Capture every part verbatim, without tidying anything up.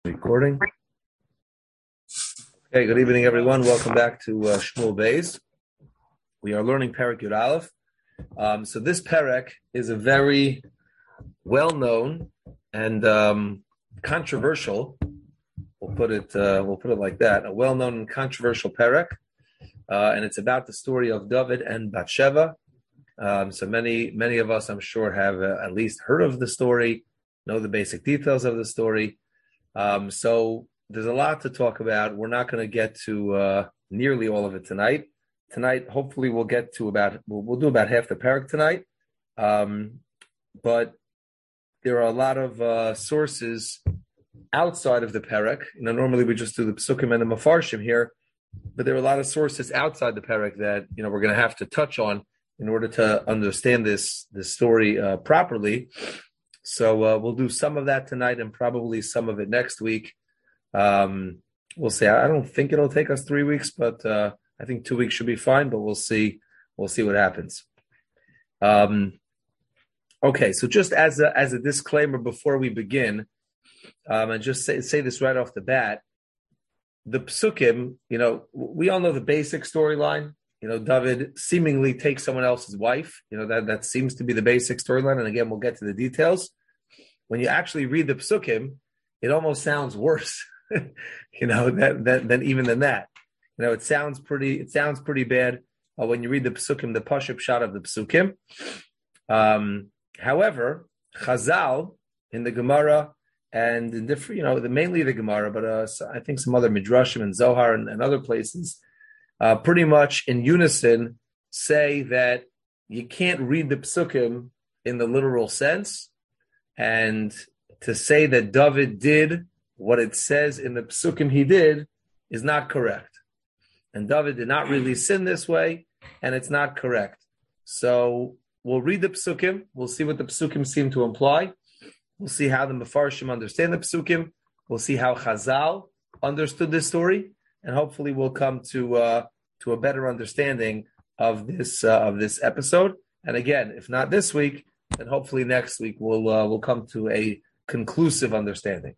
Recording. Okay, good evening, everyone. Welcome back to uh, Shmuel Beis. We are learning Perek Yud Aleph. Um, so this Perek is a very well-known and um, controversial. We'll put it. Uh, we'll put it like that. A well-known and controversial Perek, uh, and it's about the story of David and Bathsheba. Um, so many, many of us, I'm sure, have uh, at least heard of the story, know the basic details of the story. Um, so there's a lot to talk about. We're not going to get to uh, nearly all of it tonight. Tonight, hopefully, we'll get to about we'll, we'll do about half the parak tonight. Um, but there are a lot of uh, sources outside of the parak. You know, normally we just do the psukim and the mafarshim here, but there are a lot of sources outside the parak that you know we're going to have to touch on in order to understand this this story uh, properly. So uh, we'll do some of that tonight and probably some of it next week. Um, we'll see. I don't think it'll take us three weeks, but uh, I think two weeks should be fine. But we'll see. We'll see what happens. Um, okay. So just as a, as a disclaimer before we begin, um, and just say say this right off the bat, the psukim. You know, we all know the basic storyline. You know, David seemingly takes someone else's wife. You know, that, that seems to be the basic storyline. And again, we'll get to the details. When you actually read the psukim, it almost sounds worse, you know, than, than, than even than that. You know, it sounds pretty, it sounds pretty bad uh, when you read the psukim, the pashup shot of the psukim. Um, however, Chazal in the Gemara and in different, you know, the, mainly the Gemara, but uh, I think some other Midrashim and Zohar and, and other places, Uh, pretty much in unison say that you can't read the psukim in the literal sense, and to say that David did what it says in the psukim he did is not correct. And David did not really sin this way, and it's not correct. So we'll read the psukim, we'll see what the psukim seem to imply, we'll see how the Mefarshim understand the psukim, we'll see how Chazal understood this story, and hopefully we'll come to uh, to a better understanding of this uh, of this episode. And again, if not this week, then hopefully next week we'll uh, we'll come to a conclusive understanding.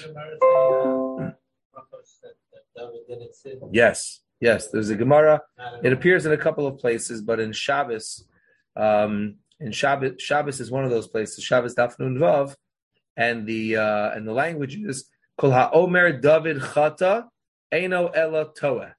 Yes, yes. There's a Gemara. It appears in a couple of places, but in Shabbos, um, in Shabbos, Shabbos is one of those places. Shabbos Daf Nun Vav, and the uh, and the language is Kol HaOmer David Chata Eino Ela Toeh.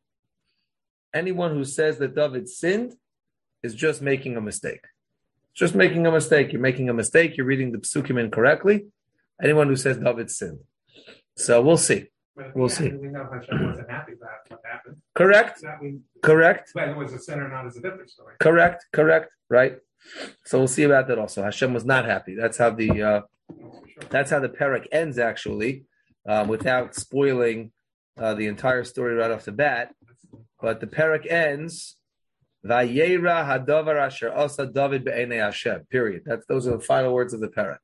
Anyone who says that David sinned is just making a mistake. Just making a mistake. You're making a mistake. You're reading the psukim incorrectly. Anyone who says David sinned. So we'll see. We'll see. We know Hashem wasn't happy about what happened. Correct. We, correct. Whether it was a sin or not is a different story. Correct. Correct. Right. So we'll see about that also. Hashem was not happy. That's how the uh, that's how the parak ends actually, um, without spoiling uh, the entire story right off the bat. But the parak ends, Vayera hadavar asher asa David be'enei Hashem. Period. That's those are the final words of the parak.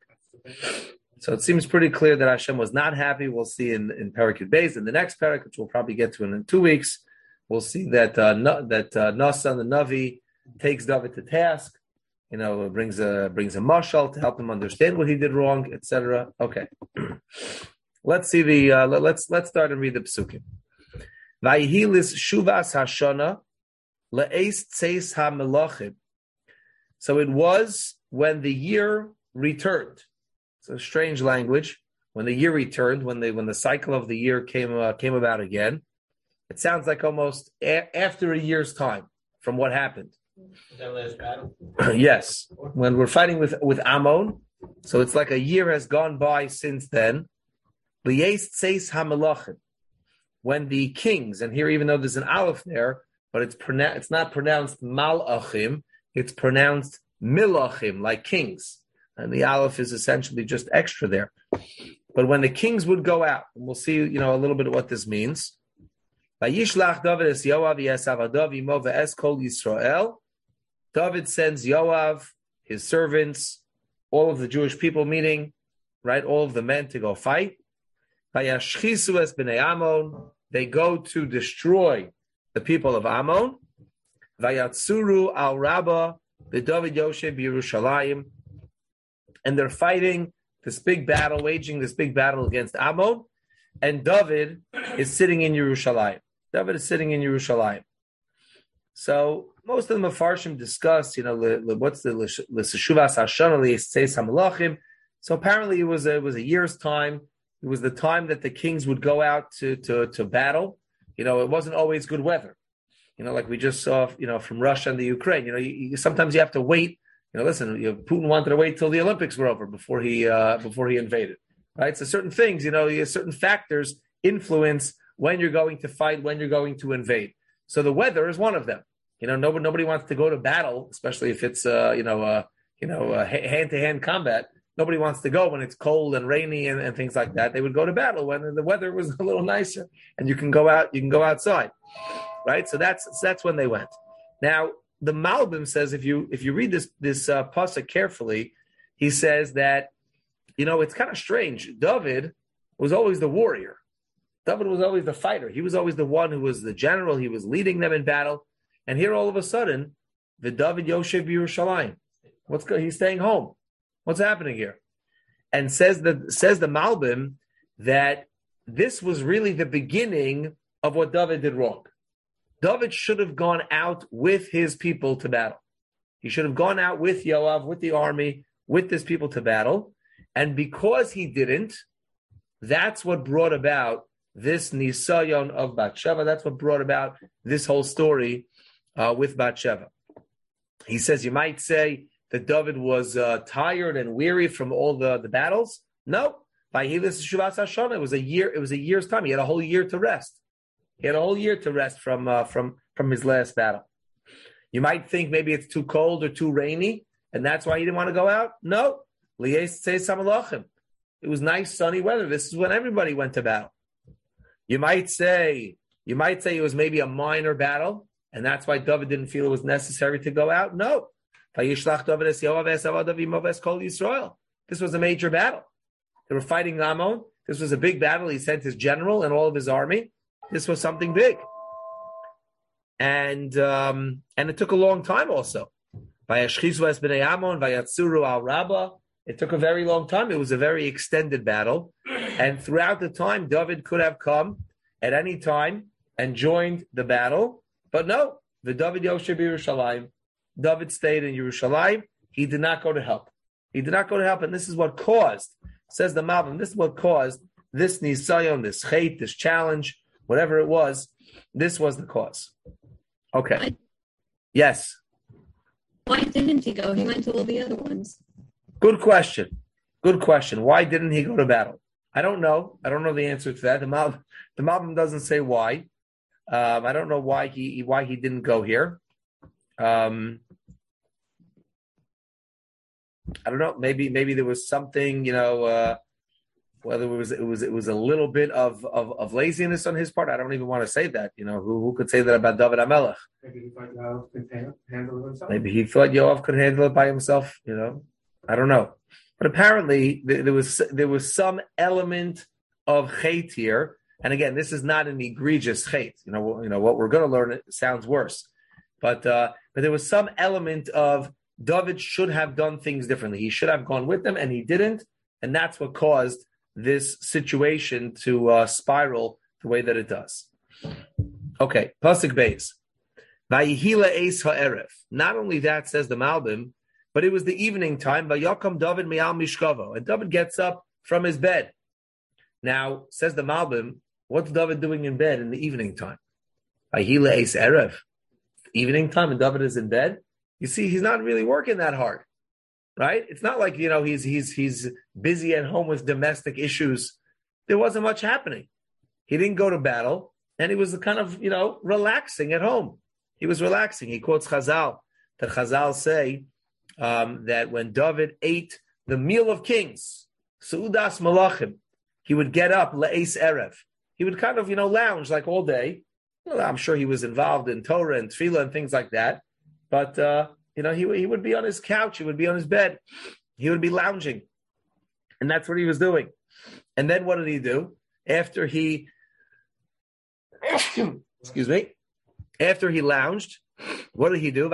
So it seems pretty clear that Hashem was not happy. We'll see in in Perek Yud Beis in the next parak, which we'll probably get to in, in two weeks. We'll see that uh, no, that uh, Nasan the Navi takes David to task. You know, brings a brings a mashal to help him understand what he did wrong, et cetera. Okay, let's see the uh, let, let's let's start and read the psukim. Vayihilis shuvas hashana le'es tzeis hamelachim. So it was when the year returned. It's a strange language. When the year returned, when the when the cycle of the year came uh, came about again, it sounds like almost a- after a year's time from what happened. Is that last battle? Yes, when we're fighting with with Ammon, so it's like a year has gone by since then. Le'es tzeis hamelachim. When the kings, and here even though there's an aleph there, but it's pronou- it's not pronounced malachim, it's pronounced milachim, like kings. And the aleph is essentially just extra there. But when the kings would go out, and we'll see, you know, a little bit of what this means. Vayishlach David es Yoav yesav adav imo ve'es kol Yisrael. David sends Yoav, his servants, all of the Jewish people, meaning, right, all of the men to go fight. Vayashchisu es b'nei Ammon. They go to destroy the people of Ammon. Vayatsuru al Rabbah the David Yoshe b'Yerushalayim. And they're fighting this big battle, waging this big battle against Ammon. and David is sitting in Yerushalayim. David is sitting in Yerushalayim. So most of the Mefarshim discuss, you know, le, le, what's the l'seshuvas hashana li'yiseis hamalachim. So apparently it was a, it was a year's time. It was the time that the kings would go out to to to battle. You know, it wasn't always good weather. You know, like we just saw, you know, from Russia and the Ukraine. You know, you, you, sometimes you have to wait. You know, listen, you know, Putin wanted to wait till the Olympics were over before he uh, before he invaded. Right? So certain things, you know, certain factors influence when you're going to fight, when you're going to invade. So the weather is one of them. You know, nobody nobody wants to go to battle, especially if it's uh, you know uh, you know uh, hand to hand combat. Nobody wants to go when it's cold and rainy and, and things like that. They would go to battle when the weather was a little nicer and you can go out. You can go outside, right? So that's that's when they went. Now the Malbim says if you if you read this this uh, pasuk carefully, he says that you know it's kind of strange. David was always the warrior. David was always the fighter. He was always the one who was the general. He was leading them in battle. And here all of a sudden, the David Yoshev Yerushalayim. What's go- he's staying home? What's happening here? And says the says the Malbim that this was really the beginning of what David did wrong. David should have gone out with his people to battle. He should have gone out with Yoav, with the army, with his people to battle. And because he didn't, that's what brought about this Nisayon of Bathsheba. That's what brought about this whole story uh, with Bathsheba. He says, you might say that David was uh, tired and weary from all the, the battles. No. It was a year, it was a year's time. He had a whole year to rest. He had a whole year to rest from uh, from, from his last battle. You might think maybe it's too cold or too rainy, and that's why he didn't want to go out. No. It was nice, sunny weather. This is when everybody went to battle. You might say, you might say it was maybe a minor battle, and that's why David didn't feel it was necessary to go out. No. This was a major battle. They were fighting Ammon. This was a big battle. He sent his general and all of his army. This was something big. And um, and it took a long time also. It took a very long time. It was a very extended battle. And throughout the time, David could have come at any time and joined the battle. But no, the David Yoshev Yerushalayim. David stayed in Yerushalayim. He did not go to help. He did not go to help. And this is what caused, says the Malbim, this is what caused this Nisayon, this hate, this challenge, whatever it was. This was the cause. Okay. Why, yes. Why didn't he go? He went to all the other ones. Good question. Good question. Why didn't he go to battle? I don't know. I don't know the answer to that. The Malbim, the Malbim doesn't say why. Um, I don't know why he why he didn't go here. Um, I don't know. Maybe maybe there was something, you know, uh, whether it was it was it was a little bit of, of, of laziness on his part. I don't even want to say that. You know, who who could say that about David HaMelech? Maybe he thought Yoav could handle it himself. Maybe he thought Yoav could handle it by himself. You know, I don't know. But apparently there, there was there was some element of hate here. And again, this is not an egregious hate. You know, you know what we're going to learn. It sounds worse, but uh, but there was some element of David should have done things differently. He should have gone with them, and he didn't, and that's what caused this situation to uh, spiral the way that it does. Okay, pasuk beis. Vayihila eis ha'erev. Not only that, says the Malbim, but it was the evening time. Vayakam David me'al mishkavo, and David gets up from his bed. Now, says the Malbim, what's David doing in bed in the evening time? Vayihila eis erev. Evening time, and David is in bed. You see, he's not really working that hard, right? It's not like, you know, he's he's he's busy at home with domestic issues. There wasn't much happening. He didn't go to battle, and he was kind of, you know, relaxing at home. He was relaxing. He quotes Chazal, that Chazal say um, that when David ate the meal of kings, Seudas Malachim, he would get up, Le'es Erev. He would kind of, you know, lounge like all day. Well, I'm sure he was involved in Torah and Tefillah and things like that. But, uh, you know, he, he would be on his couch. He would be on his bed. He would be lounging. And that's what he was doing. And then what did he do? After he, excuse me, after he lounged, what did he do?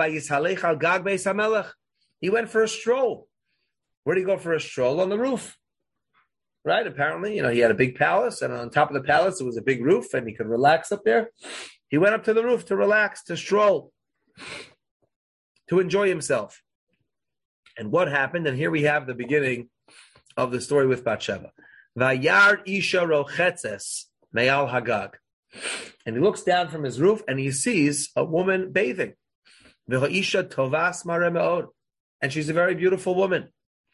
He went for a stroll. Where did he go for a stroll? On the roof. right? Apparently, you know, he had a big palace, and on top of the palace, there was a big roof, and he could relax up there. He went up to the roof to relax, to stroll, to enjoy himself. And what happened? And here we have the beginning of the story with Bathsheba. Vayar isha rochetzes me'al hagag. And he looks down from his roof, and he sees a woman bathing. V'ha'isha tovas mare me'od. And she's a very beautiful woman.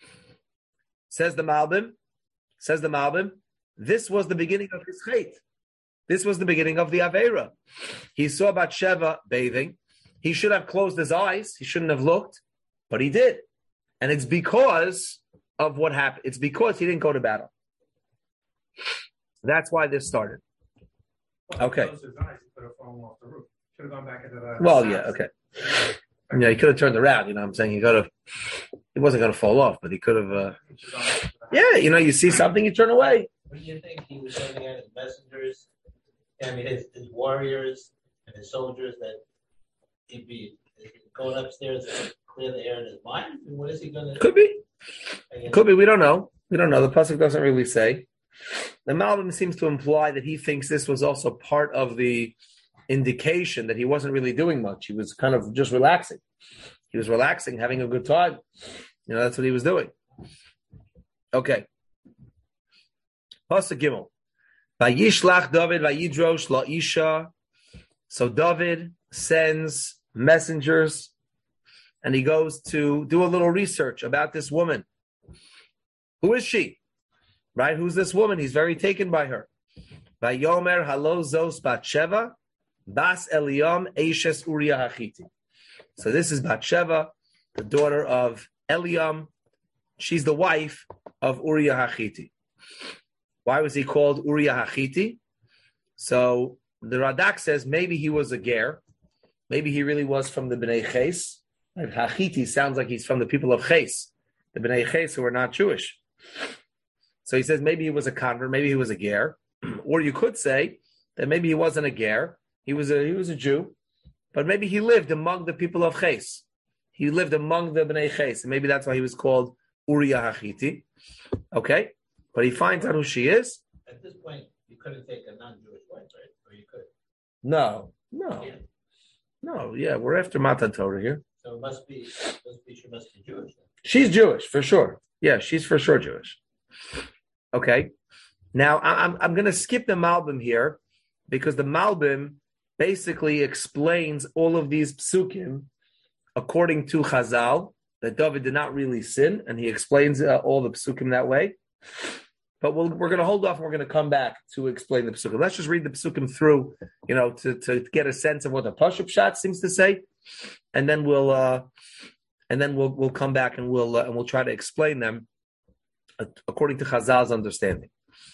Says the Malbim, says the Malbim, this was the beginning of his chait. This was the beginning of the Aveira. He saw Bathsheba bathing. He should have closed his eyes. He shouldn't have looked, but he did. And it's because of what happened. It's because he didn't go to battle. That's why this started. Okay. He closed his eyes, he could have fallen off the roof. Should have gone back into the Well, yeah, okay. Yeah, he could have turned around, you know what I'm saying? He could have, he wasn't going to fall off, but he could have, uh, yeah, you know, you see something, you turn away. What do you think he was sending out his messengers, I mean, his, his warriors and his soldiers, that he'd be going upstairs to clear the air in his mind? And what is he going to do? Could be. Could be. We don't know. We don't know. The pasuk doesn't really say. The Malbim seems to imply that he thinks this was also part of the indication that he wasn't really doing much. He was kind of just relaxing. He was relaxing, having a good time. You know, that's what he was doing. Okay. Pasuk Gimel. Vayishlach David vayidrosh la'isha. So David sends messengers, and he goes to do a little research about this woman. Who is she? Right? Who's this woman? He's very taken by her. Vayomer halo zos Bathsheba bas Eliam eishes Uriah Hachiti. So this is Bathsheba, the daughter of Eliam. She's the wife of Uriah Hachiti. Why was he called Uriah Hachiti? So the Radak says maybe he was a ger. Maybe he really was from the Bnei Ches. And Hachiti sounds like he's from the people of Ches, the Bnei Ches who are not Jewish. So he says maybe he was a convert, maybe he was a ger. Or you could say that maybe he wasn't a ger. He was a he was a Jew, but maybe he lived among the people of Ches. He lived among the Bnei Ches, and maybe that's why he was called Uriah Hachiti. Okay, but he finds out who she is. At this point, you couldn't take a non-Jewish wife, right? Or you could? No, no, Yeah. no. Yeah, we're after Matan Torah here. So it must be, must be, she must be Jewish then. She's Jewish for sure. Yeah, she's for sure Jewish. Okay. Now I'm I'm going to skip the Malbim here because the Malbim basically explains all of these psukim according to Chazal that David did not really sin, and he explains uh, all the psukim that way. But we'll, we're going to hold off, and we're going to come back to explain the psukim. Let's just read the psukim through, you know, to, to get a sense of what the Pashup Shat seems to say, and then we'll uh, and then we'll we'll come back and we'll uh, and we'll try to explain them according to Chazal's understanding.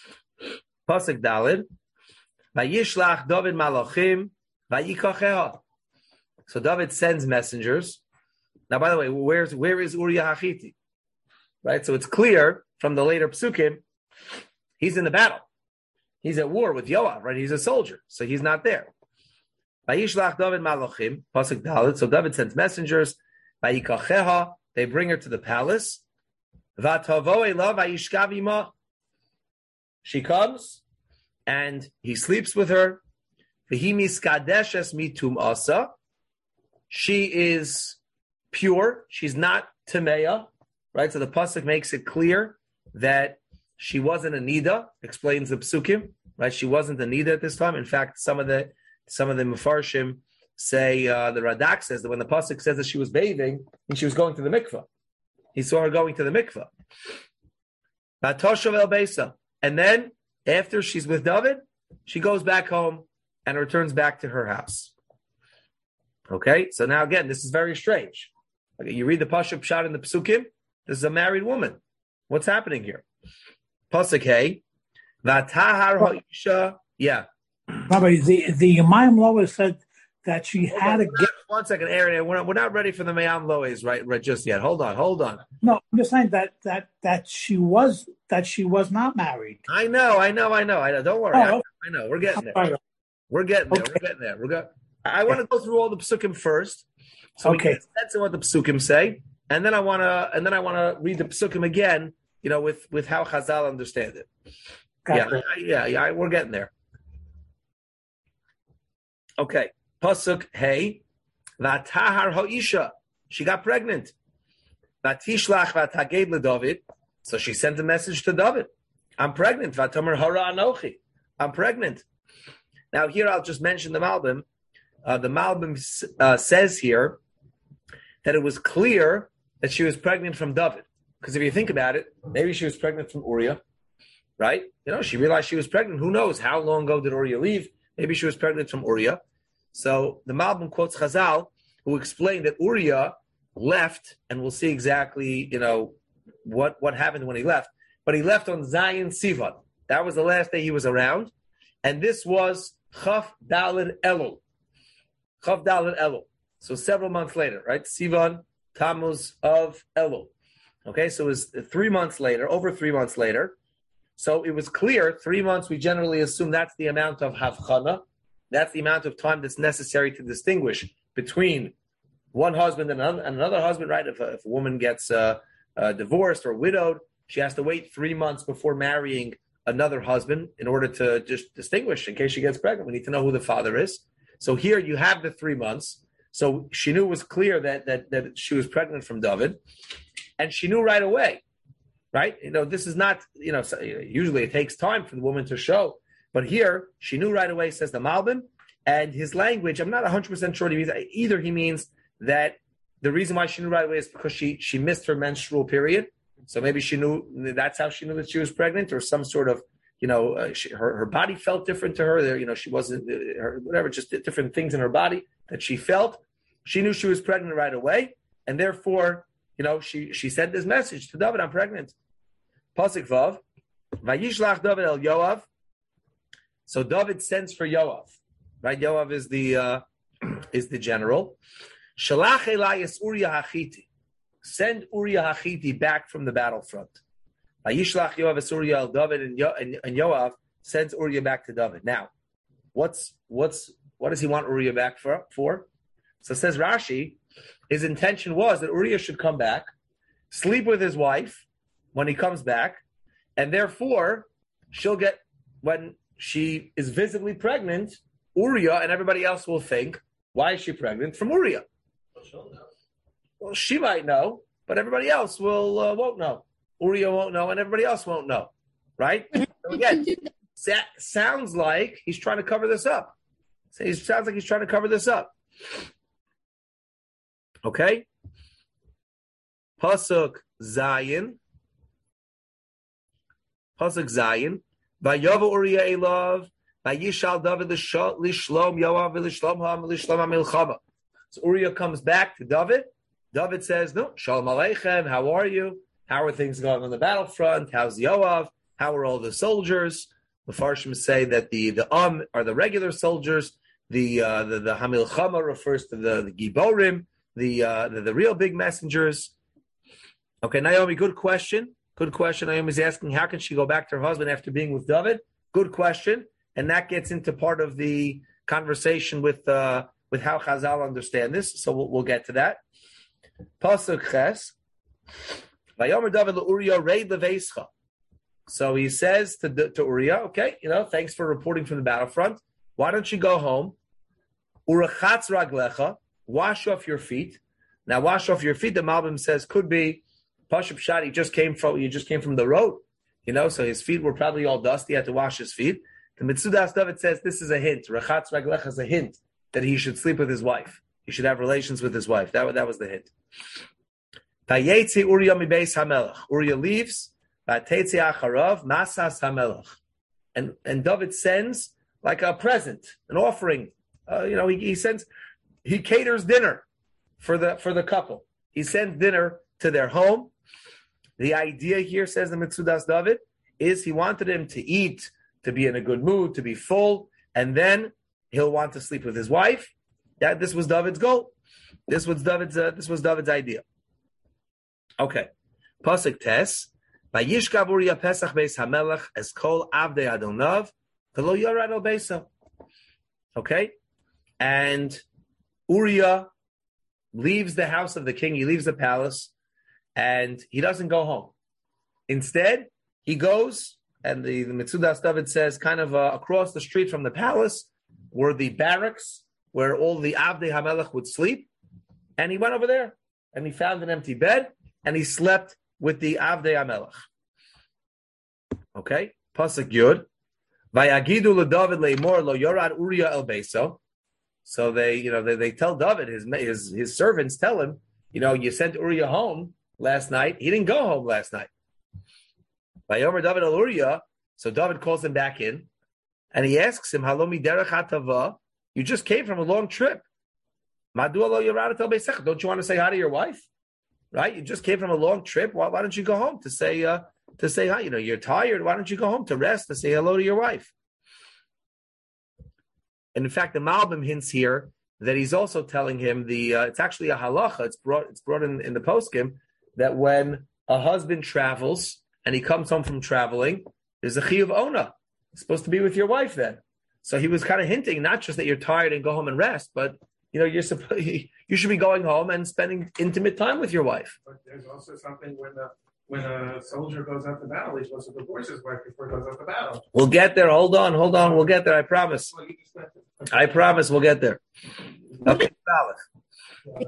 Pasuk Daled, Vayishlach David Malachim Vayikacheha. So David sends messengers. Now, by the way, where's where is Uriah Hachiti? Right, so it's clear from the later psukim, he's in the battle. He's at war with Yoav, right? He's a soldier, so he's not there. Vayishlach David Malachim, Pasuk Daled. So David sends messengers. Vayikacheha, they bring her to the palace. Vatavo elav vayishkav ima. She comes, and he sleeps with her. V'hi miskadeshes mitum asa. She is pure. She's not tameya, right? So the pasuk makes it clear that she wasn't a nida. Explains the psukim, right? She wasn't a nida at this time. In fact, some of the some of the mefarshim say uh, the Radak says that when the pasuk says that she was bathing and she was going to the mikvah, he saw her going to the mikvah. Vatoshav el beisa. And then, after she's with David, she goes back home and returns back to her house. Okay? So now again, this is very strange. Okay, you read the Pashup Shot in the Psukim, this is a married woman. What's happening here? Pasuk Hey, Vatahar ha'isha, yeah. Rabbi, the, the Mayim Lois said that she Hold had on, a gift. One second, Aaron, we're not, we're not ready for the Mayam Loes right, right just yet. Hold on, hold on. No, I'm just saying that that that she was that she was not married. I know, I know, I know, I know. Don't worry. Oh, I, I know. We're getting there. Right. We're getting there. Okay. We're getting there. We're go- I want to go through all the psukim first, so we Okay. get a sense of what the psukim say, and then I want to, and then I want to read the psukim again you know, with, with how Chazal understand it. Gotcha. Yeah, yeah, yeah, we're getting there. Okay. Pasuk, hey, Vatahar ha'isha. She got pregnant. Vatishlach vataged leDavid. So she sent a message to David. I'm pregnant. Vatamer hara anochi. I'm pregnant. Now here I'll just mention the Malbim. Uh, the Malbim uh, says here that it was clear that she was pregnant from David. Because if you think about it, maybe she was pregnant from Uriah, right? You know, she realized she was pregnant. Who knows? How long ago did Uriah leave? Maybe she was pregnant from Uriah. So the Malbim quotes Chazal, who explained that Uriah left, and we'll see exactly, you know, what, what happened when he left. But he left on Zion Sivan. That was the last day he was around. And this was Chaf Daled Elul. Chaf Daled Elul. So several months later, right? Sivan, Tammuz of Elul. Okay, so it was three months later, over three months later. So it was clear, three months, we generally assume that's the amount of Havchana. That's the amount of time that's necessary to distinguish between one husband and another, and another husband, right? If a, if a woman gets uh, uh, divorced or widowed, she has to wait three months before marrying another husband in order to just distinguish in case she gets pregnant. We need to know who the father is. So here you have the three months. So she knew it was clear that that that she was pregnant from David, and she knew right away, right? You know, this is not, you know, usually it takes time for the woman to show, but here she knew right away, says the Malbim, and his language, I'm not one hundred percent sure what he means. Either he means that the reason why she knew right away is because she she missed her menstrual period. So maybe she knew, that's how she knew that she was pregnant, or some sort of, you know, uh, she, her, her body felt different to her. There, you know, she wasn't, uh, her, whatever, just different things in her body that she felt. She knew she was pregnant right away. And therefore, you know, she, she sent this message to David, I'm pregnant. Pasuk Vav, Vayishlach David el Yoav. So David sends for Yoav, right? Yoav is the, uh, is the general. Shalach Elias Uriah Hachiti. Send Uriah Hachiti back from the battlefront. Vayishlach Yoav es Uriah el David, and, Yo, and, and Yoav sends Uriah back to David. Now, what's what's what does he want Uriah back for? for? So says Rashi, his intention was that Uriah should come back, sleep with his wife when he comes back, and therefore she'll get, when she is visibly pregnant, Uriah and everybody else will think, why is she pregnant? From Uriah. Well, she might know, but everybody else will uh, won't know. Uriah won't know, and everybody else won't know, right? So again, that sounds like he's trying to cover this up. So it sounds like he's trying to cover this up. Okay? Pasuk Zayin. Pasuk Zayin. Vayava Uriah Elav. Vayishal David Lishlom Yoav Lishlom Ham Lishlom HaMilchama. So Uriah comes back to David. David says, no, Shalom Aleichem, how are you? How are things going on the battlefront? How's Yoav? How are all the soldiers? The Farshim say that the the Um are the regular soldiers. The uh, the, the Hamilchama refers to the, the Giborim, the, uh, the the real big messengers. Okay, Naomi, good question. Good question. Naomi's asking, how can she go back to her husband after being with David? Good question. And that gets into part of the conversation with uh, with how Chazal understand this. So we'll, we'll get to that. Pasuk Ches. Vayomer David leUriah reid leveischa. So he says to, to Uriah, okay, you know, thanks for reporting from the battlefront. Why don't you go home? Urachatz raglecha, wash off your feet. Now, wash off your feet, the Malbim says, could be Pashup Shad, he just came from, he just came from the road, you know, so his feet were probably all dusty, he had to wash his feet. The Mitzudas David says this is a hint. Rachatz raglecha is a hint that he should sleep with his wife. He should have relations with his wife. That, that was the hint. Vayetzi Uriah mi beis hamelech. Uriah leaves. Vayetzi acharav masas hamelech. And and David sends like a present, an offering. Uh, you know, he, he sends, he caters dinner for the for the couple. He sends dinner to their home. The idea here, says the Mitzudas David, is he wanted him to eat, to be in a good mood, to be full, and then he'll want to sleep with his wife. That this was David's goal. This was David's. Uh, this was David's idea. Okay, Pasuk Tes. Vayishkav Uriah Pesach Beis Hamelech es kol avdei Adonav v'lo yorad al beisa. Okay, and Uriah leaves the house of the king. He leaves the palace, and he doesn't go home. Instead, he goes, and the, the Metzudas David says, kind of uh, across the street from the palace were the barracks where all the Avdei HaMelech would sleep. And he went over there, and he found an empty bed, and he slept with the Avdei HaMelech. Okay? Pasuk Yud. Vayagidu leDavid leimor lo yorad Uriah el Beiso. So they, you know, they, they tell David, his, his his servants tell him, you know, you sent Uriah home last night. He didn't go home last night. Vayomer David el Uriah. So David calls him back in, and he asks him, Halomi derech hatava. You just came from a long trip. Madua lo yorad el Beisech. Don't you want to say hi to your wife? Right? You just came from a long trip. Why, why don't you go home to say uh, to say hi? You know, you're tired. Why don't you go home to rest, to say hello to your wife? And in fact, the Malbim hints here that he's also telling him the. Uh, it's actually a halacha. It's brought. It's brought in, in the poskim that when a husband travels and he comes home from traveling, there's a chiyuv ona. It's supposed to be with your wife then. So he was kind of hinting not just that you're tired and go home and rest, but you know you're supposed you should be going home and spending intimate time with your wife. But there's also something when the when a soldier goes out to battle, he's supposed to divorce his wife before he goes out to battle. We'll get there. Hold on, hold on. We'll get there. I promise. I promise we'll get there. Okay, Aleph.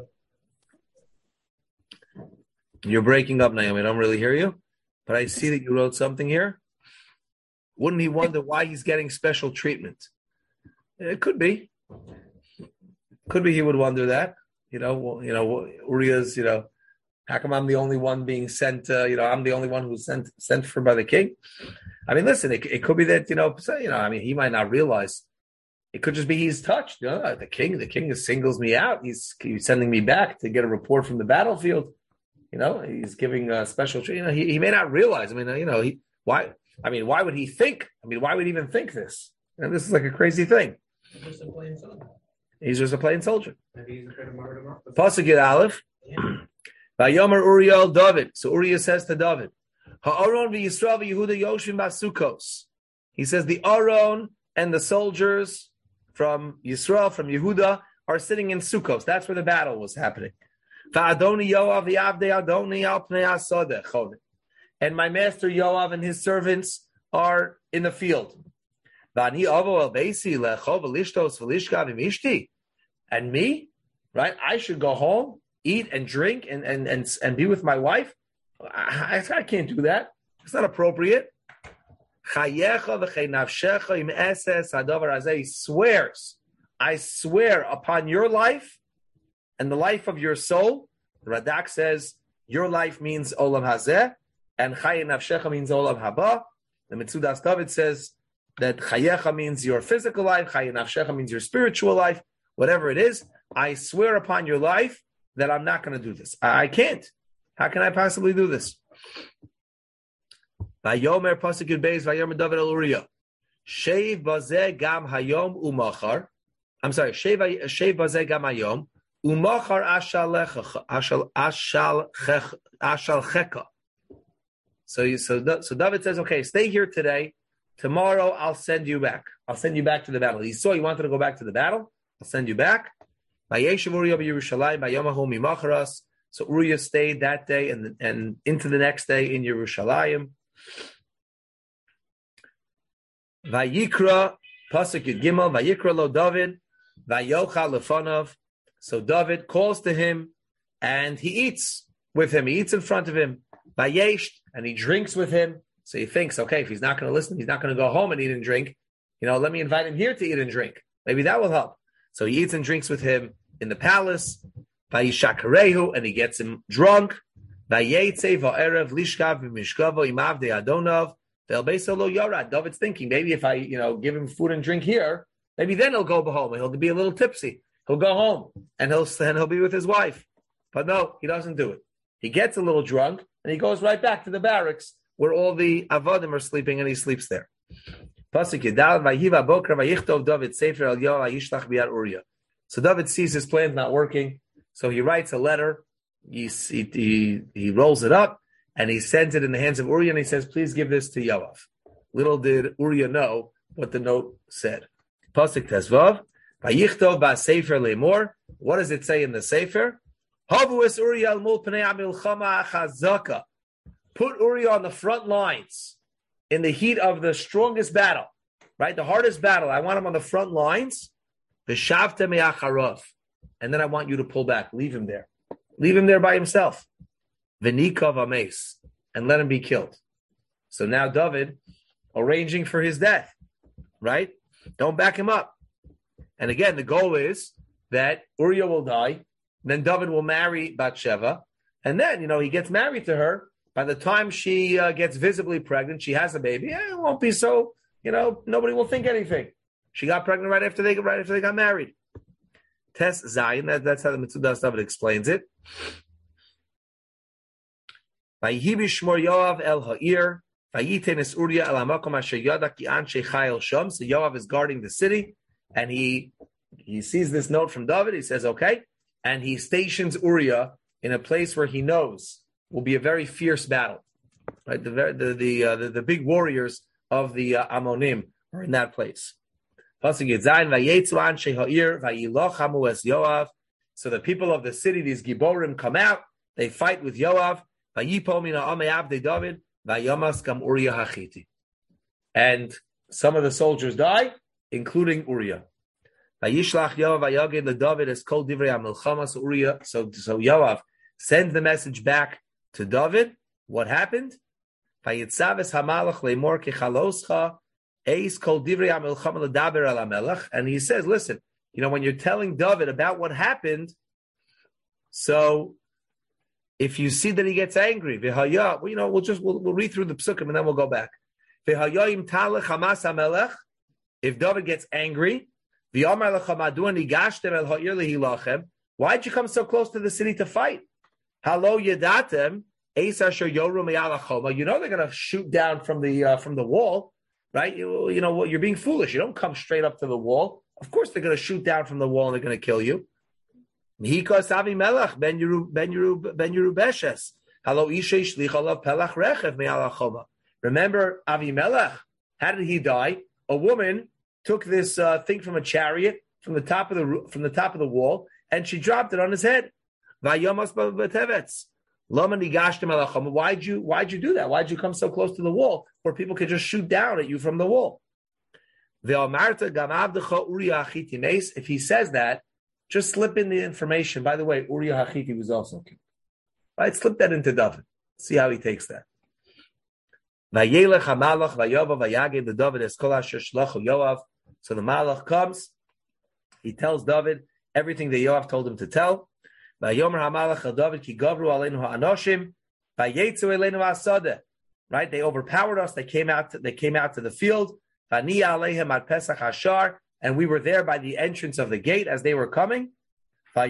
You're breaking up, Naomi. I don't really hear you, but I see that you wrote something here. Wouldn't he wonder why he's getting special treatment? It could be. Could be he would wonder that. You know, well, you know, Uriah's, you know, how come I'm the only one being sent, uh, you know, I'm the only one who's sent sent for by the king? I mean, listen, it, it could be that, you know, say, you know, I mean, he might not realize. It could just be he's touched. You know, the king, the king singles me out. He's, he's sending me back to get a report from the battlefield. You know, he's giving a special, you know, he, he may not realize. I mean, you know, he, why, I mean, why would he think? I mean, why would he even think this? And this is like a crazy thing. He's just a plain soldier. He's just a plain soldier. Maybe he's afraid of murder him up. Pasuk Yud Aleph. Vayomer Uriel David. So Uriah says to David, Ha'aron v'Yisrael v'Yehuda yoshvim basukos. He says the Aron and the soldiers from Yisrael, from Yehuda, are sitting in Sukkos. That's where the battle was happening. Va'adoni Yoav v'Yavdei Adoni al pnei hasadeh chodet. And my master Yoav and his servants are in the field. V'ani avo el beisi lecho v'lishtos v'lishka v'mishti. And me, right? I should go home, eat and drink, and and and, and be with my wife. I, I, I can't do that. It's not appropriate. He swears, I swear upon your life and the life of your soul. The Radak says your life means olam hazeh, and chaye nafshecha means olam haba. The Metzudas David says that chayecha means your physical life, chaye nafshecha means your spiritual life. Whatever it is, I swear upon your life that I'm not going to do this. I, I can't. How can I possibly do this? Vayomer pasuk Yud Beis Vayomer David el Uriah Sheiv bazeh gam hayom umachar. I'm sorry. Sheiv Sheiv bazeh gam hayom umachar ashal ashal ashal ashal cheka. So so so David says, okay, stay here today. Tomorrow I'll send you back. I'll send you back to the battle. He saw you wanted to go back to the battle. I'll send you back. Vayeshev Uriah b'Yerushalayim vayomahu mimacharas. So Uriah stayed that day and and into the next day in Yerushalayim. Vayikra pasuk Yud Gimel Vayikra lo David Vayocha lefanov. So David calls to him and he eats with him. He eats in front of him. Vayesh, and he drinks with him. So he thinks, okay, if he's not going to listen, he's not going to go home and eat and drink. You know, let me invite him here to eat and drink. Maybe that will help. So he eats and drinks with him in the palace. Vayishakarehu, and he gets him drunk. Vayetze va'erev lishkav v'mishkavo imavdei adonov. David's thinking, maybe if I, you know, give him food and drink here, maybe then he'll go home and he'll be a little tipsy. He'll go home and he'll and he'll be with his wife. But no, he doesn't do it. He gets a little drunk and he goes right back to the barracks where all the avadim are sleeping, and he sleeps there. So David sees his plan not working, so he writes a letter. He he he rolls it up. And he sends it in the hands of Uriah, and he says, please give this to Yoav. Little did Uriah know what the note said. Pasuk Tezvav, Vayichtov ba'sefer le'mor. What does it say in the sefer? Havu es Uriah al mul pnei hamilchama chazaka. put Uriah on the front lines in the heat of the strongest battle, right? The hardest battle. I want him on the front lines. V'shavta me'acharov. And then I want you to pull back. Leave him there. Leave him there by himself. V'nikov ames. And let him be killed. So now David arranging for his death, right? Don't back him up. And again, the goal is that Uriah will die. Then David will marry Bathsheba. And then, you know, he gets married to her. By the time she uh, gets visibly pregnant, she has a baby. Eh, it won't be so, you know, nobody will think anything. She got pregnant right after they right after they got married. Tes Zayin, that, that's how the Mitzudas David explains it. Vayihi b'shmor Yoav el ha'ir, vayitenes Uriah el hamakom asher yada ki anshe chayil sham. So Yoav is guarding the city, and he he sees this note from David. He says, okay, and he stations Uriah in a place where he knows will be a very fierce battle. Right, the the the uh, the, the big warriors of the uh, Ammonim are in that place. So the people of the city, these Giborim, come out. They fight with Yoav. And some of the soldiers die, including Uriah. So, so, so Yoav sends the message back to David. What happened? And he says, listen, you know, when you're telling David about what happened, so if you see that he gets angry, well, you know, we'll just we'll, we'll read through the psukim and then we'll go back. If David gets angry, why'd you come so close to the city to fight? Hello, Yadatem. You know they're going to shoot down from the uh, from the wall, right? You, you know you're being foolish. You don't come straight up to the wall. Of course they're going to shoot down from the wall and they're going to kill you. Remember Avimelech? How did he die? A woman took this uh, thing from a chariot from the top of the from the top of the wall and she dropped it on his head. Why'd you why'd you do that? Why'd you come so close to the wall where people could just shoot down at you from the wall? If he says that, just slip in the information. By the way, Uriah Hachiti was also killed. Right? Slip that into David. See how he takes that. So the Malach comes. He tells David everything that Yoav told him to tell. Right? They overpowered us. They came out. To, they came out to the field. And we were there by the entrance of the gate as they were coming. And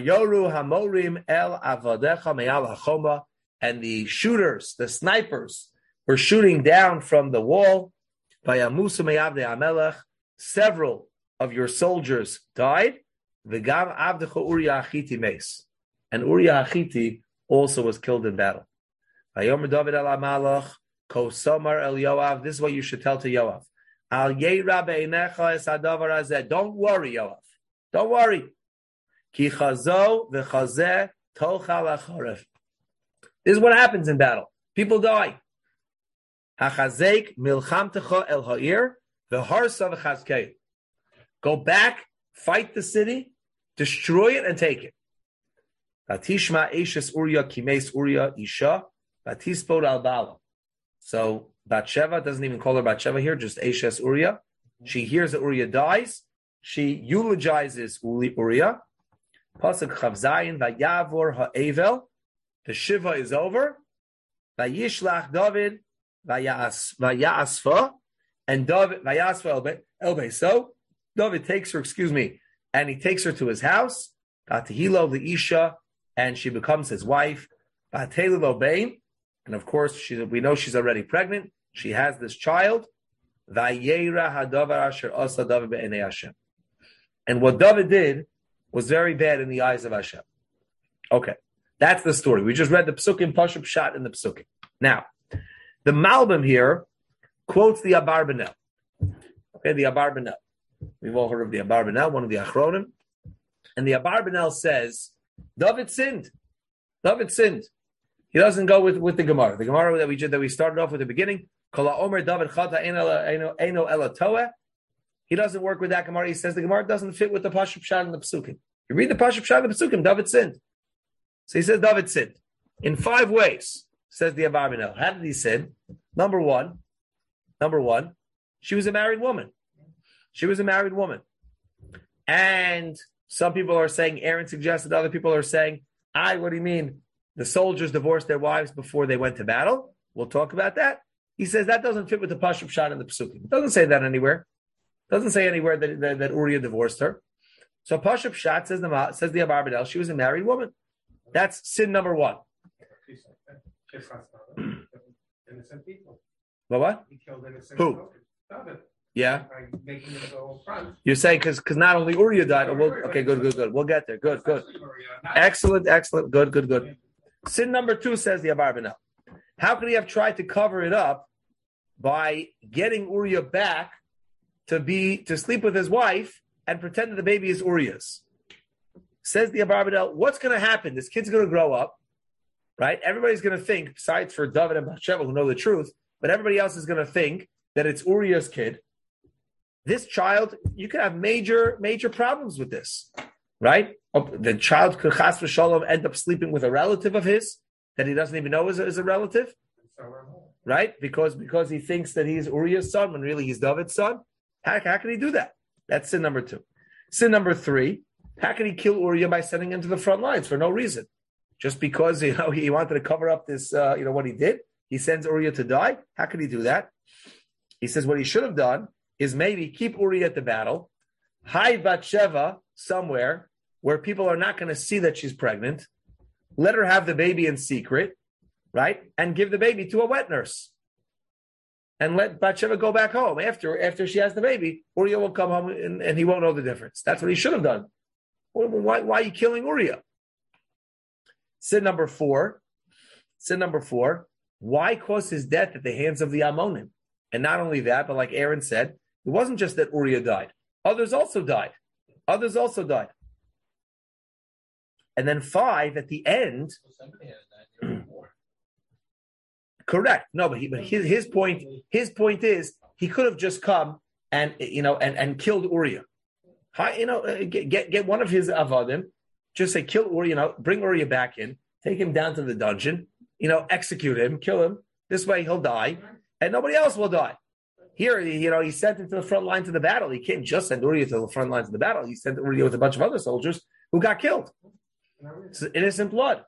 the shooters, the snipers, were shooting down from the wall. Several of your soldiers died. And Uriah Hachiti also was killed in battle. This is what you should tell to Yoav. Don't worry, Yoav. Don't worry. This is what happens in battle. People die. Go back, fight the city, destroy it, and take it. So Bathsheba doesn't even call her Bathsheba here, just Eshes Uriah. She hears that Uriah dies. She eulogizes Uriah. Pasuk Chav Zayin, Vayavor ha'evel. The Shiva is over. Vayishlach David, Vayasfa, and David, Vayasfa Elbe. So David takes her, excuse me, and he takes her to his house. Vatihilo the Isha, and she becomes his wife. Vatelu Lobain, and of course, she, we know she's already pregnant. She has this child. Vayera hadavar asher asa David be'enei Hashem. And what David did was very bad in the eyes of Hashem. Okay, that's the story. We just read the Psukim, Pashup Shat in the Psukim. Now, the Malbim here quotes the Abarbanel. Okay, the Abarbanel. We've all heard of the Abarbanel, one of the Achronim. And the Abarbanel says, David sinned. David sinned. He doesn't go with, with the Gemara. The Gemara that we did, that we started off with at the beginning. He doesn't work with that Gemara. He says the Gemara doesn't fit with the Pashup Pshat and the Pesukim. You read the Pashup Pshat and the Pesukim, David sinned. So he says David sinned in five ways. Says the Abarbanel. How did he sin? Number one, number one, she was a married woman. She was a married woman. And some people are saying, Aaron suggested, other people are saying, I, what do you mean? The soldiers divorced their wives before they went to battle. We'll talk about that. He says that doesn't fit with the Pashup Pshat and the Pesukim. It doesn't say that anywhere. It doesn't say anywhere that, that, that Uriah divorced her. So Pashup Pshat says the, says the Abarbanel, she was a married woman. That's sin number one. Innocent people. But what? He killed innocent Who? people. David. Yeah. By making him go front. You're saying because because not only Uriah died. We'll, okay, good, good, good. We'll get there. Good, good. Excellent, excellent. Good, good, good. Sin number two, says the Abarbanel. How could he have tried to cover it up by getting Uriah back to be to sleep with his wife and pretend that the baby is Uriah's? Says the Abarbanel, what's going to happen? This kid's going to grow up, right? Everybody's going to think, besides for David and Bathsheba who know the truth, but everybody else is going to think that it's Uriah's kid. This child, you could have major, major problems with this, right? The child could, chas v'shalom, end up sleeping with a relative of his that he doesn't even know is a, is a relative, right? Because because he thinks that he's Uriah's son when really he's David's son. How, how can he do that? That's sin number two. Sin number three, how can he kill Uriah by sending him to the front lines for no reason? Just because, you know, he wanted to cover up this, uh, you know, what he did. He sends Uriah to die. How can he do that? He says what he should have done is maybe keep Uriah at the battle, hide Bathsheba somewhere where people are not going to see that she's pregnant, let her have the baby in secret, right? And give the baby to a wet nurse. And let Bathsheba go back home. After, after she has the baby, Uriah will come home and, and he won't know the difference. That's what he should have done. Why, why are you killing Uriah? Sin number four. Sin number four. Why cause his death at the hands of the Ammonim? And not only that, but like Aaron said, it wasn't just that Uriah died. Others also died. Others also died. And then five, at the end. Correct. No, but, he, but his, his point, his point is he could have just come and you know and, and killed Uriah. You know, get, get get one of his avadim, just say kill Uriah, you know, bring Uriah back in, take him down to the dungeon, you know, execute him, kill him. This way he'll die, and nobody else will die. Here, you know, he sent him to the front line to the battle. He can't just send Uriah to the front lines of the battle. He sent Uriah with a bunch of other soldiers who got killed. It's innocent blood.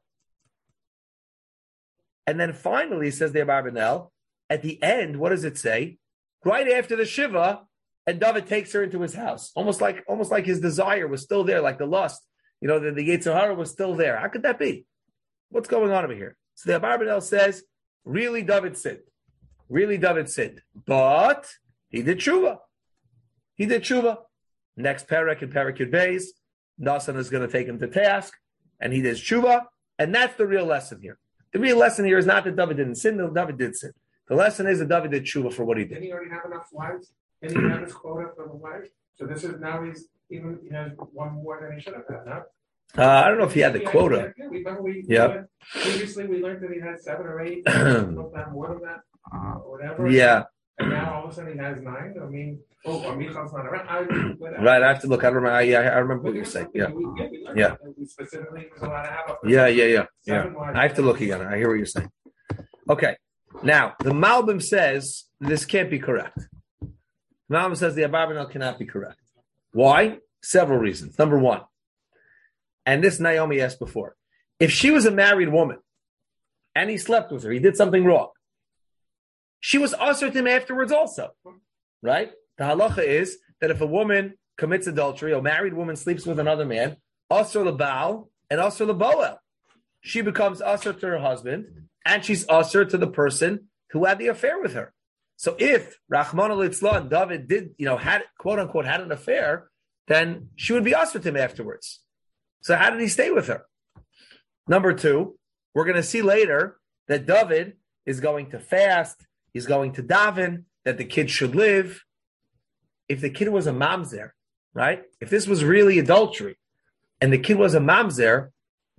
And then finally, says the Abarbanel, at the end, what does it say? Right after the Shiva, and David takes her into his house. Almost like almost like his desire was still there, like the lust. You know, the, the Yetzer Hara was still there. How could that be? What's going on over here? So the Abarbanel says, really David sinned. Really David sinned. But he did tshuva. He did tshuva. Next parak in Parak Yud Beis, Nasan is going to take him to task, and he did tshuva. And that's the real lesson here. The real lesson here is not that David didn't sin, that David did sin. The lesson is that David did tshuva for what he did. Didn't he already have enough wives? Didn't he have his quota for the wives? So this is now he's even he has one more than he should have had, no? Uh, I don't know if he had the he quota. Had, yeah, we, remember we, Yep. we previously we learned that he had seven or eight, not more than that, uh, or whatever. Yeah. And now all of a sudden he has nine. I mean, oh, or Michal's not around. I, whatever. Right, I have to look. I remember. I, yeah, I remember what you're saying. Yeah, We, yeah, we learned Yeah. that we specifically was allowed to have a yeah, yeah, yeah, yeah. seven wives. I have to look again. I hear what you're saying. Okay, now the Malbim says this can't be correct. The Malbim says the Abarbanel cannot be correct. Why? Several reasons. Number one, and this Naomi asked before, if she was a married woman and he slept with her, he did something wrong. She was usher to him afterwards also, right? The halacha is that if a woman commits adultery, a married woman sleeps with another man, usher the Baal and usher the Boel. She becomes usher to her husband, and she's usher to the person who had the affair with her. So if Rahman al-Itzlan, David did, you know, had quote unquote had an affair, then she would be usher to him afterwards. So how did he stay with her? Number two, we're going to see later that David is going to fast. He's going to daven, that the kid should live. If the kid was a mamzer, right? If this was really adultery and the kid was a mamzer,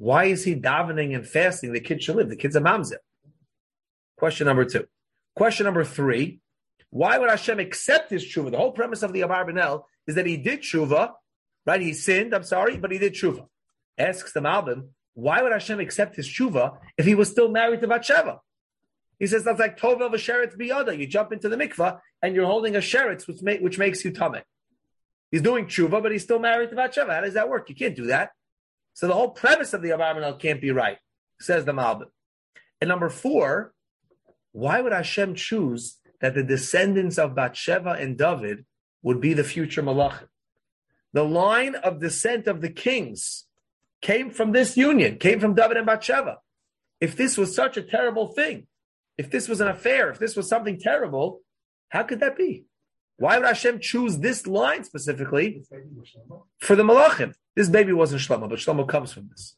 Why is he davening and fasting? The kid should live. The kid's a mamzer. Question number two. Question number three. Why would Hashem accept his tshuva? The whole premise of the Abarbanel is that he did tshuva, right? He sinned, I'm sorry, but he did tshuva. Asks the Malbim, why would Hashem accept his tshuva if he was still married to Bathsheba? He says that's like Tovel v'sheretz biyada. You jump into the mikvah and you're holding a sheretz, which, make, which makes you tameh. He's doing tshuva, but he's still married to Bathsheba. How does that work? You can't do that. So the whole premise of the Abarbanel can't be right, says the Malbim. And number four, why would Hashem choose that the descendants of Bathsheba and David would be the future Malachim? The line of descent of the kings came from this union, came from David and Bathsheba. If this was such a terrible thing, if this was an affair, if this was something terrible, how could that be? Why would Hashem choose this line specifically for the Malachim? This baby wasn't Shlomo, but Shlomo comes from this.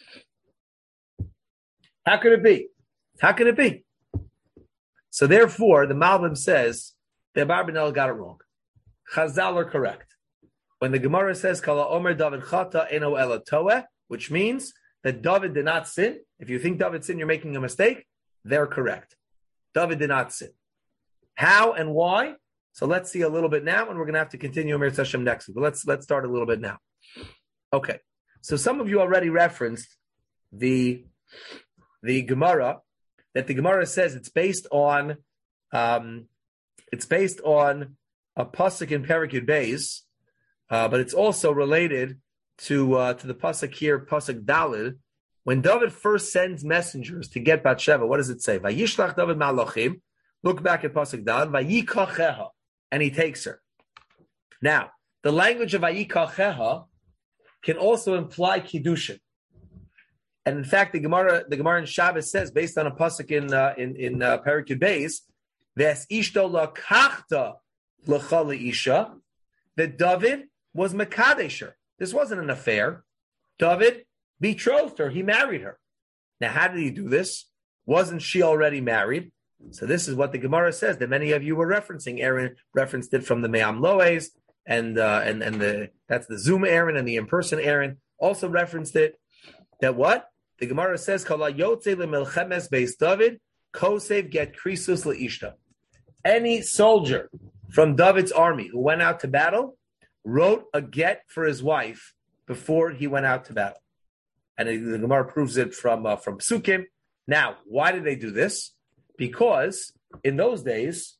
How could it be? How could it be? So therefore, the Malbim says the Abarbanel got it wrong. Chazal are correct. When the Gemara says Kala Omer David Chata Eno Ela Toeh, which means that David did not sin. If you think David sinned, you're making a mistake. They're correct. David did not sin. How and why? So let's see a little bit now, and we're going to have to continue Amir Hashem next week. But let's let's start a little bit now. Okay. So some of you already referenced the the Gemara. That the Gemara says it's based on, um, it's based on a pasuk in Perek Yud Beis, uh, but it's also related to uh, to the pasuk here, pasuk Daled. When David first sends messengers to get Bathsheba, what does it say? Vayishlach David malachim. Look back at pasuk Daled. Vayikacheha, and he takes her. Now, the language of Vayikacheha can also imply kiddushin. And in fact, the Gemara, the Gemara in Shabbos says, based on a pasuk in uh, in in uh, Perek Yud Beis, "Ves ishto lakachta l'cha isha," that David was mekadesher. This wasn't an affair. David betrothed her. He married her. Now, how did he do this? Wasn't she already married? So this is what the Gemara says that many of you were referencing. Aaron referenced it from the Me'am Loes, and uh, and and the that's the Zoom Aaron and the in-person Aaron also referenced it. That what? The Gemara says, Kala yotze le'melchemes beis David, kosev get krisus le'ishta. Any soldier from David's army who went out to battle wrote a get for his wife before he went out to battle. And the Gemara proves it from, uh, from Psukim. Now, why did they do this? Because in those days,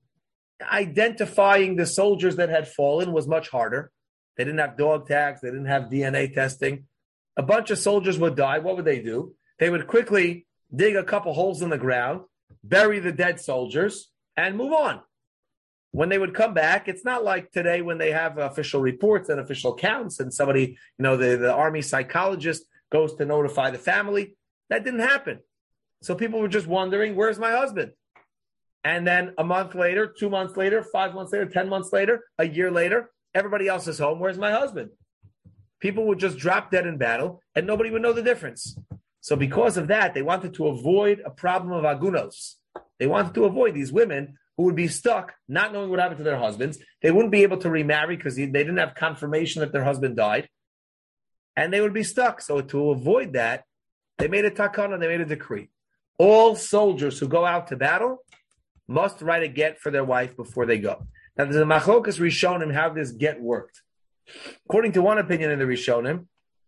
identifying the soldiers that had fallen was much harder. They didn't have dog tags. They didn't have D N A testing. A bunch of soldiers would die. What would they do? They would quickly dig a couple holes in the ground, bury the dead soldiers, and move on. When they would come back, it's not like today when they have official reports and official counts and somebody, you know, the, the army psychologist goes to notify the family. That didn't happen. So people were just wondering, where's my husband? And then a month later, two months later, five months later, ten months later, a year later, everybody else is home. Where's my husband? People would just drop dead in battle, and nobody would know the difference. So because of that, they wanted to avoid a problem of agunos. They wanted to avoid these women who would be stuck, not knowing what happened to their husbands. They wouldn't be able to remarry because they didn't have confirmation that their husband died. And they would be stuck. So to avoid that, they made a takana, they made a decree. All soldiers who go out to battle must write a get for their wife before they go. Now, there's a machlokas Rishonim how this get worked. According to one opinion in the Rishonim,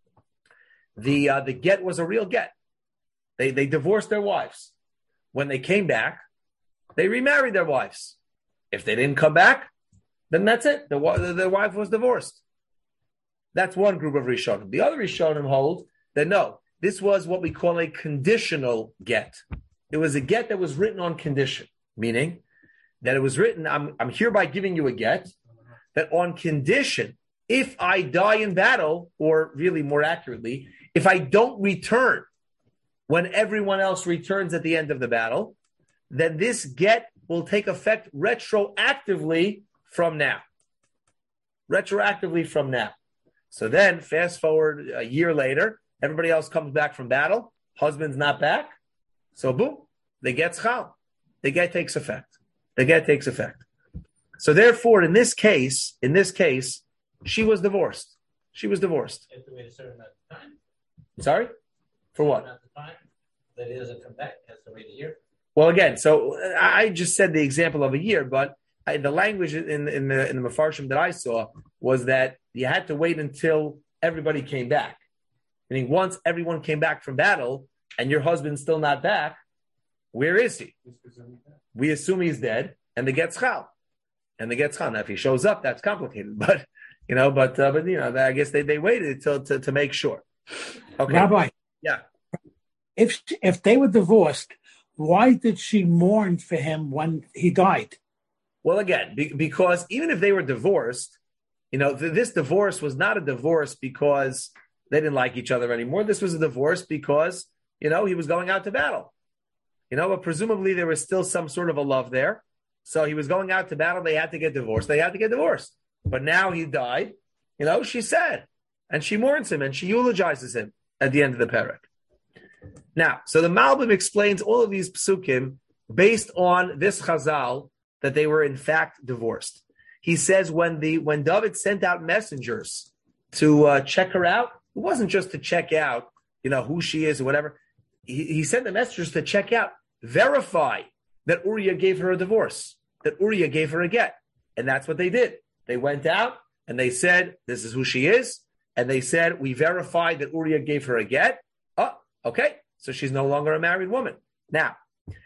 the uh, the get was a real get. They they divorced their wives. When they came back, they remarried their wives. If they didn't come back, then that's it. The, the, the wife was divorced. That's one group of Rishonim. The other Rishonim hold that no, this was what we call a conditional get. It was a get that was written on condition, meaning that it was written, I'm, I'm hereby giving you a get, that on condition, if I die in battle, or really more accurately, if I don't return when everyone else returns at the end of the battle, then this get will take effect retroactively from now. Retroactively from now. So then, fast forward a year later, everybody else comes back from battle, husband's not back, so boom, the get's chal. The get takes effect. The get takes effect. So therefore, in this case, in this case, she was divorced. She was divorced. You have to wait a certain amount of time. Sorry? For what? At the time that he doesn't come back, he has to wait a year. Well, again, so I just said the example of a year, but I, the language in, in the in the Mefarshim that I saw was that you had to wait until everybody came back. Meaning once everyone came back from battle and your husband's still not back, where is he? We assume he's dead, and the get's chal. And the get's chal. Now, if he shows up, that's complicated. But, you know, but, uh, but you know, I guess they, they waited till to, to make sure. Okay. Rabbi, yeah. If if they were divorced, why did she mourn for him when he died? Well, again, be, because even if they were divorced, you know, th- this divorce was not a divorce because they didn't like each other anymore. This was a divorce because, you know, he was going out to battle. You know, but presumably there was still some sort of a love there. So he was going out to battle. They had to get divorced. They had to get divorced. But now he died. You know, she's sad. And she mourns him and she eulogizes him at the end of the parak. Now, so the Malbim explains all of these psukim based on this chazal that they were in fact divorced. He says when the when David sent out messengers to uh, check her out, it wasn't just to check out, you know, who she is or whatever. He, he sent the messengers to check out, verify that Uriah gave her a divorce, that Uriah gave her a get. And that's what they did. They went out and they said, this is who she is. And they said, we verified that Uriah gave her a get. Oh, okay. So she's no longer a married woman. Now,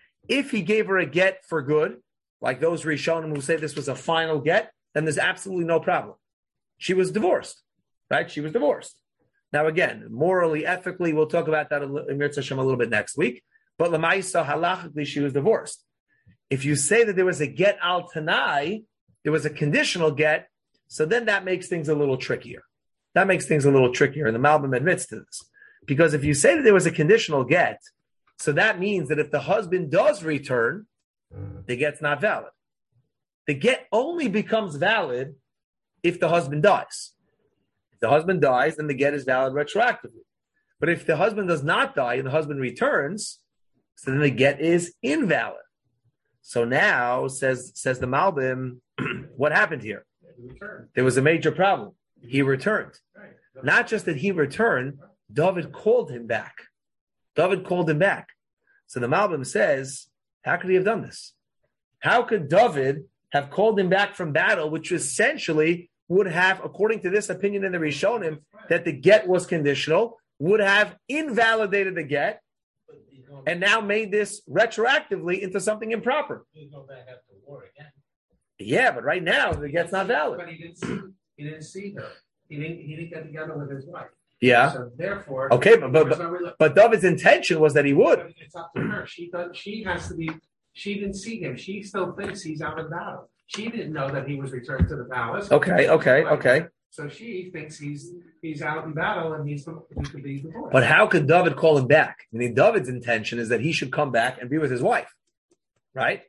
if he gave her a get for good, like those Rishonim who say this was a final get, then there's absolutely no problem. She was divorced, right? She was divorced. Now, again, morally, ethically, we'll talk about that in Mirz Hashem a little bit next week. But Lamaisa, halachically, she was divorced. If you say that there was a get al tanai, there was a conditional get, so then that makes things a little trickier. That makes things a little trickier, and the Malbim admits to this. Because if you say that there was a conditional get, so that means that if the husband does return, the get's not valid. The get only becomes valid if the husband dies. If the husband dies, then the get is valid retroactively. But if the husband does not die and the husband returns, so then the get is invalid. So now, says says the Malbim, what happened here? There was a major problem. He returned. Not just that he returned, David called him back. David called him back. So the Malbim says, how could he have done this? How could David have called him back from battle, which essentially would have, according to this opinion in the Rishonim, that the get was conditional, would have invalidated the get, and now made this retroactively into something improper? You go back after war again. Yeah, but right now the get's not valid. But he didn't see. He didn't see her. He didn't. He didn't get together with his wife. Yeah. So therefore, okay, but but, there's but, no rela- but David's intention was that he would. It's up to her. She does. She has to be. She didn't see him. She still thinks he's out of battle. She didn't know that he was returned to the palace. Okay, okay, okay. So she thinks he's he's out in battle and he's he could be divorced. But how could David call him back? I mean, David's intention is that he should come back and be with his wife, right?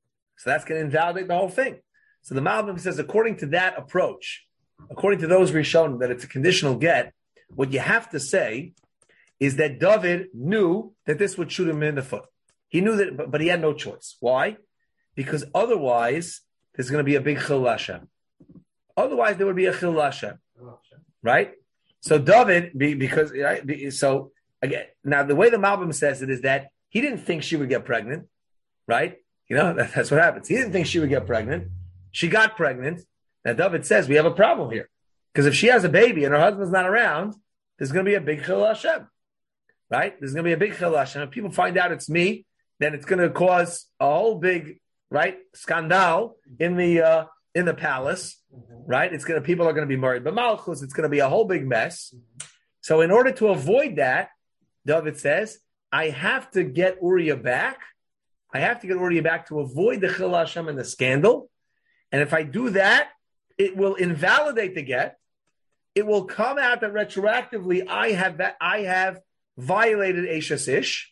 So that's going to invalidate the whole thing. So the Malbim says, according to that approach, according to those Rishonim, that it's a conditional get, what you have to say is that David knew that this would shoot him in the foot. He knew that, but, but he had no choice. Why? Because otherwise, there's going to be a big chil Hashem. Otherwise, there would be a chil Hashem, right? So David, because right, so again, now the way the Malbim says it is that he didn't think she would get pregnant, right? You know, that, that's what happens. He didn't think she would get pregnant. She got pregnant. Now David says we have a problem here, because if she has a baby and her husband's not around, there's going to be a big chil Hashem, right? There's going to be a big chil Hashem. If people find out it's me, then it's going to cause a whole big, right, scandal in the uh, in the palace, right? It's going to people are going to be married, but Malchus, it's going to be a whole big mess. So in order to avoid that, David says, I have to get Uriah back. I have to get Uriah back to avoid the chil Hashem and the scandal. And if I do that, it will invalidate the get. It will come out that retroactively I have I have violated Eishes Ish.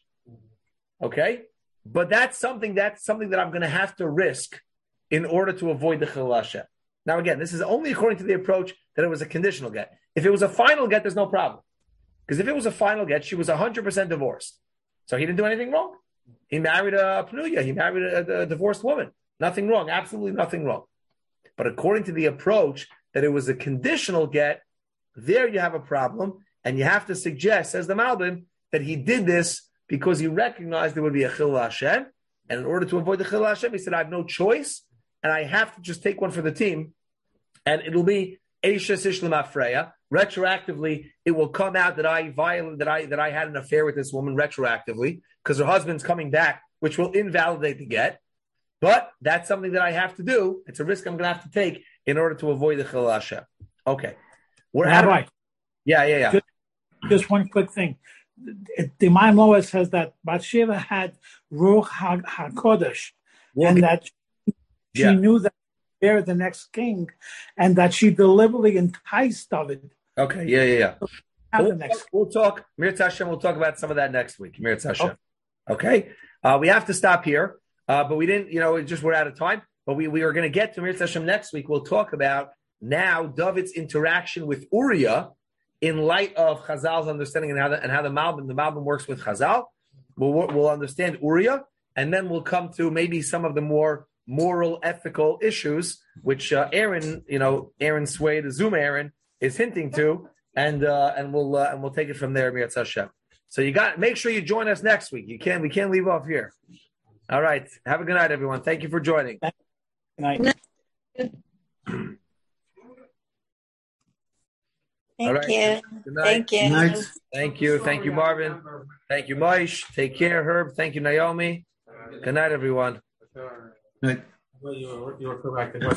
Okay, but that's something that's something that I'm going to have to risk in order to avoid the chil Hashem. Now, again, this is only according to the approach that it was a conditional get. If it was a final get, there's no problem, because if it was a final get, she was one hundred percent divorced, so he didn't do anything wrong. He married a pnuya. He married a, a divorced woman. Nothing wrong. Absolutely nothing wrong. But according to the approach that it was a conditional get, there you have a problem, and you have to suggest, says the Malbim, that he did this because he recognized there would be a chilul Hashem, and in order to avoid the chilul Hashem, he said, "I have no choice, and I have to just take one for the team, and it'll be Eisha Sishlam Afreya." Retroactively, it will come out that I violated, that I that I had an affair with this woman retroactively because her husband's coming back, which will invalidate the get. But that's something that I have to do. It's a risk I'm going to have to take in order to avoid the chilul Hashem. Okay, we're Rabbi, out. Yeah, yeah, yeah. Just, just one quick thing. The Imam Loa says that Bathsheba had Ruach HaKodesh, Well, and that she yeah. knew that they're the next king, and that she deliberately enticed David. Okay, yeah, yeah, yeah. Have We'll the next. talk, we'll talk, Mirz Hashem, we'll talk about some of that next week. Mirz Hashem. Okay, uh, we have to stop here, uh, but we didn't, you know, it just we're out of time. But we, we are going to get to Mirz Hashem next week. We'll talk about now David's interaction with Uriah in light of Chazal's understanding and how the, and how the Malbim, the Malbim works with Chazal. We'll, we'll understand Uriah, and then we'll come to maybe some of the more moral, ethical issues, which uh, Aaron, you know, Aaron Sway, the Zoom Aaron, is hinting to, and uh, and we'll uh, and we'll take it from there, Mirz Hashem. So you got make sure you join us next week. You can't we can't leave off here. All right. Have a good night, everyone. Thank you for joining. Good night. Thank All right. you. Good night. Thank you. Night. Thank you. Thank you, Marvin. Thank you, Moish. Take care, Herb. Thank you, Naomi. Good night, everyone. Night. Well, you were, you were correct. It was